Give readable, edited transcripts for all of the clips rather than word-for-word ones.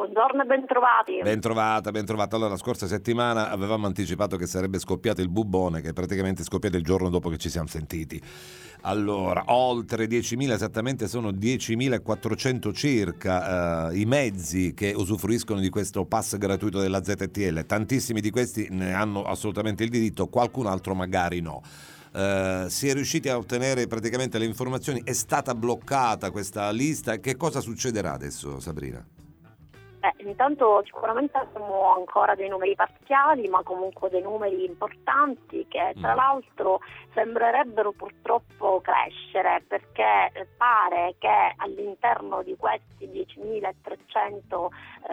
Buongiorno e bentrovati. Ben trovata. Allora, la scorsa settimana avevamo anticipato che sarebbe scoppiato il bubone, che è praticamente scoppiato il giorno dopo che ci siamo sentiti. Allora, oltre 10.000, esattamente sono 10.400 circa i mezzi che usufruiscono di questo pass gratuito della ZTL. Tantissimi di questi ne hanno assolutamente il diritto, qualcun altro magari no. Si è riusciti a ottenere praticamente le informazioni, è stata bloccata questa lista. Che cosa succederà adesso, Sabrina? Intanto sicuramente abbiamo ancora dei numeri parziali, ma comunque dei numeri importanti che tra l'altro sembrerebbero purtroppo crescere, perché pare che all'interno di questi 10.300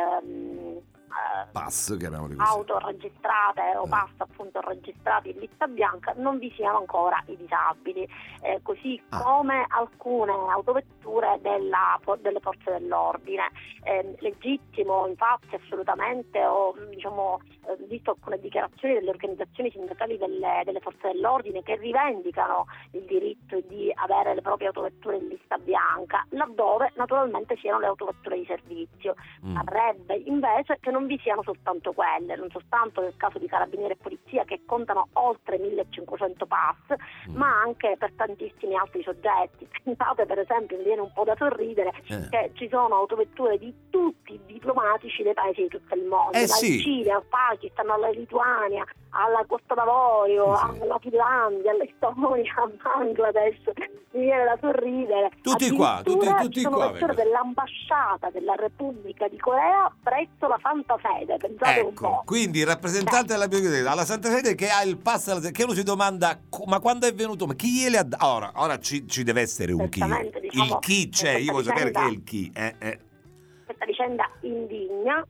pass, auto registrate o pass appunto registrati in lista bianca non vi siano ancora i disabili, così come alcune autovetture delle forze dell'ordine. Legittimo infatti assolutamente, ho visto alcune dichiarazioni delle organizzazioni sindacali delle forze dell'ordine che rivendicano il diritto di avere le proprie autovetture in lista bianca, laddove naturalmente siano le autovetture di servizio. Parrebbe invece che non vi siano soltanto quelle, non soltanto nel caso di Carabinieri e Polizia, che contano oltre 1.500 pass, ma anche per tantissimi altri soggetti. Pensate per esempio, mi viene un po' da sorridere, che ci sono autovetture di tutti i diplomatici dei paesi di tutto il mondo, dalla Cina al Pakistan, alla Lituania, alla Costa d'Avorio, alla Finlandia, all'Estonia, al Bangladesh. Mi viene da sorridere. Tutti qua, tutti qua. Dell'ambasciata della Repubblica di Corea presso la Santa Fede, pensate un po'. Quindi il rappresentante della biblioteca alla Santa Fede che ha il pass, che uno si domanda ma quando è venuto, ma chi gliele ha dato? Ora ci deve essere un chi. Il chi c'è, io voglio sapere che è il chi. Questa vicenda indigna,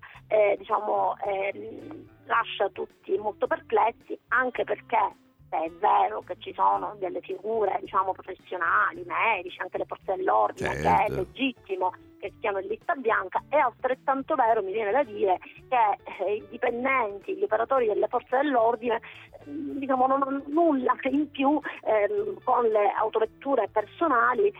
lascia tutti molto perplessi, anche perché è vero che ci sono delle figure professionali, medici, anche le forze dell'ordine, che è legittimo che siano in lista bianca, è altrettanto vero, mi viene da dire, che i dipendenti, gli operatori delle forze dell'ordine non hanno nulla in più con le autovetture personali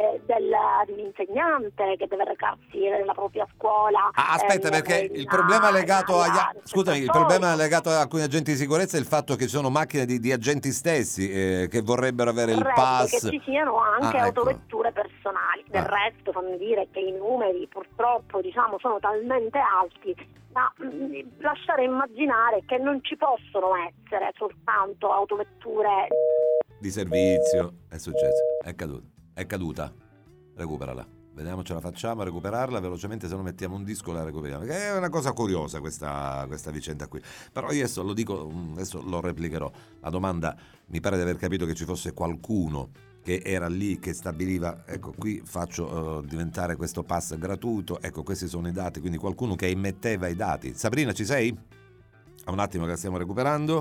dell'insegnante che deve recarsi nella propria scuola. Aspetta, perché il problema legato il problema legato a alcuni agenti di sicurezza è il fatto che ci sono macchine di agenti stessi che vorrebbero avere il pass. Che ci siano anche autovetture personali. Del resto fammi dire che i numeri purtroppo sono talmente alti da lasciare immaginare che non ci possono essere soltanto autovetture di servizio. È successo, è caduta, recuperala, vediamo ce la facciamo a recuperarla velocemente, se non mettiamo un disco la recuperiamo, che è una cosa curiosa questa vicenda qui. Però io adesso lo dico, adesso lo replicherò la domanda. Mi pare di aver capito che ci fosse qualcuno che era lì, che stabiliva, ecco qui faccio diventare questo pass gratuito, ecco questi sono i dati, quindi qualcuno che immetteva i dati. Sabrina, ci sei? Un attimo che la stiamo recuperando.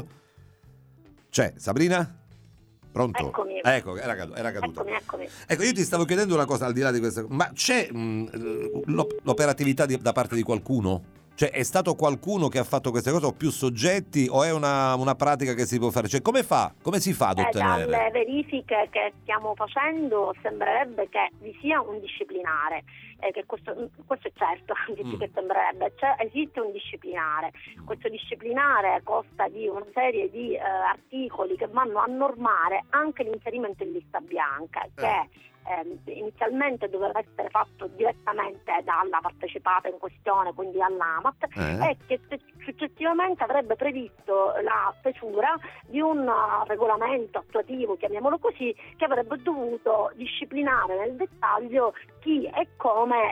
C'è Sabrina? Pronto? Eccomi. Ecco, era caduta. Eccomi. Ecco, io ti stavo chiedendo una cosa al di là di questo, ma c'è l'operatività da parte di qualcuno? Cioè è stato qualcuno che ha fatto queste cose o più soggetti, o è una pratica che si può fare? Cioè come si fa ad ottenere? Dalle verifiche che stiamo facendo sembrerebbe che vi sia un disciplinare, che questo è certo, che sembrerebbe, esiste un disciplinare. Questo disciplinare consta di una serie di articoli che vanno a normare anche l'inserimento in lista bianca, che inizialmente doveva essere fatto direttamente dalla partecipata in questione, quindi dall'AMAT, e che successivamente avrebbe previsto la stesura di un regolamento attuativo, chiamiamolo così, che avrebbe dovuto disciplinare nel dettaglio chi e come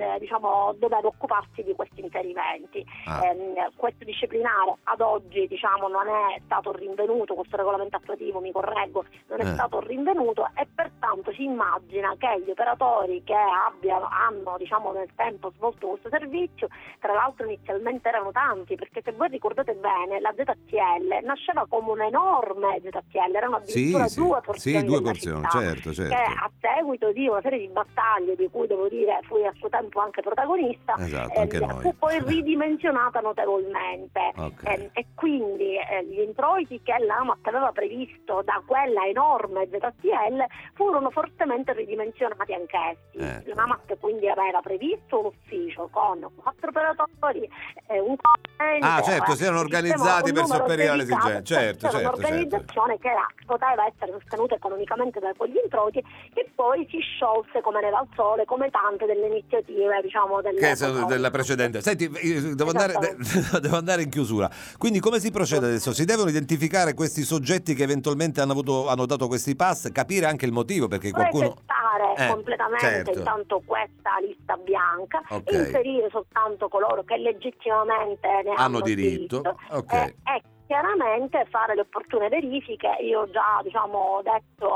doveva occuparsi di questi inserimenti. Questo disciplinare ad oggi non è stato rinvenuto, questo regolamento attuativo, mi correggo, non è stato rinvenuto, e pertanto si immagina che gli operatori che hanno nel tempo svolto questo servizio, tra l'altro inizialmente erano tanti, perché perché se voi ricordate bene la ZTL nasceva come un enorme ZTL, erano addirittura due porzioni due della porzioni, città, certo. che a seguito di una serie di battaglie di cui devo dire fui a suo tempo anche protagonista, anche noi. fu poi ridimensionata notevolmente, e quindi gli introiti che l'AMAT aveva previsto da quella enorme ZTL furono fortemente ridimensionati anch'essi. L'AMAT quindi aveva previsto un ufficio con 4 operatori, un componente, certo, si erano organizzati per sopperire alle esigenze, certo. Un'organizzazione che poteva essere sostenuta economicamente da quegli introiti, che poi si sciolse come neve al sole, come tante delle iniziative, diciamo, della precedente. Senti, devo andare in chiusura. Quindi come si procede adesso? Si devono identificare questi soggetti che eventualmente hanno dato questi pass, capire anche il motivo, perché qualcuno completamente intanto questa lista bianca, inserire soltanto coloro che legittimamente ne hanno diritto. E chiaramente fare le opportune verifiche. Io ho già detto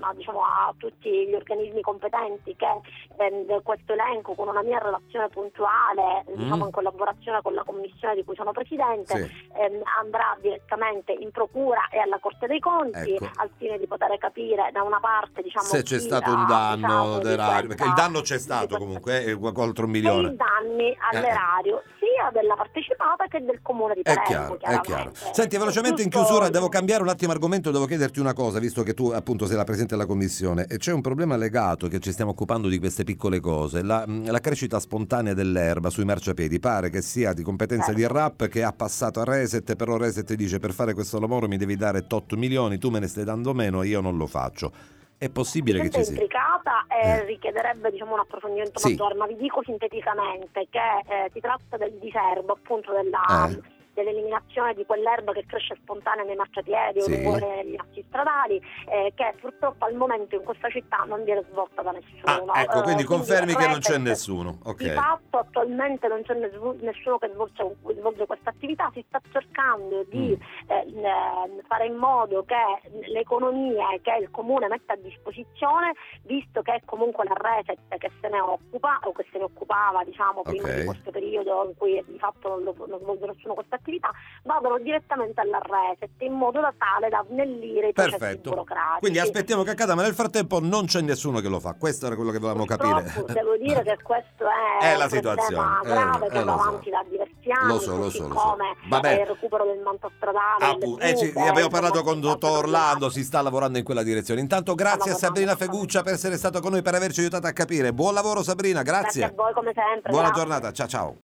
a tutti gli organismi competenti che questo elenco, con una mia relazione puntuale, in collaborazione con la commissione di cui sono presidente, andrà direttamente in procura e alla Corte dei Conti, al fine di poter capire da una parte se c'è stato un danno dell'erario, perché il danno c'è stato comunque, 4 milioni. I danni all'erario sia della partecipata che del comune di Palermo. È chiaro. Senti, velocemente in chiusura devo cambiare un attimo argomento, devo chiederti una cosa, visto che tu appunto sei la presidente della commissione, e c'è un problema legato, che ci stiamo occupando di queste piccole cose, la crescita spontanea dell'erba sui marciapiedi. Pare che sia di competenza di RAP, che ha passato a Reset, però Reset dice: per fare questo lavoro mi devi dare 8 milioni, tu me ne stai dando meno, io non lo faccio. È possibile che ci sia? È intricata e richiederebbe un approfondimento maggiore, ma vi dico sinteticamente che si tratta del diserbo, appunto dell'eliminazione di quell'erba che cresce spontanea nei marciapiedi o negli assi stradali, che purtroppo al momento in questa città non viene svolta da nessuno. Quindi confermi che non c'è nessuno. Di fatto attualmente non c'è nessuno che svolge questa attività. Si sta cercando di fare in modo che l'economia che il comune mette a disposizione, visto che è comunque la Reset che se ne occupa o che se ne occupava prima di questo periodo in cui di fatto non svolge nessuno questa attività, vadano direttamente alla Reset, in modo da tale da snellire i processi burocratici. Quindi aspettiamo che accada, ma nel frattempo non c'è nessuno che lo fa. Questo era quello che volevamo capire. Devo dire che questo è la un situazione grave che va avanti da diversi anni, lo so. come il recupero del manto stradale. Abbiamo parlato con dottor Orlando, si sta lavorando in quella direzione. Intanto grazie a Sabrina Feguccia per essere stata con noi, per averci aiutato a capire. Buon lavoro Sabrina, grazie. Grazie a voi come sempre. Buona giornata, ciao.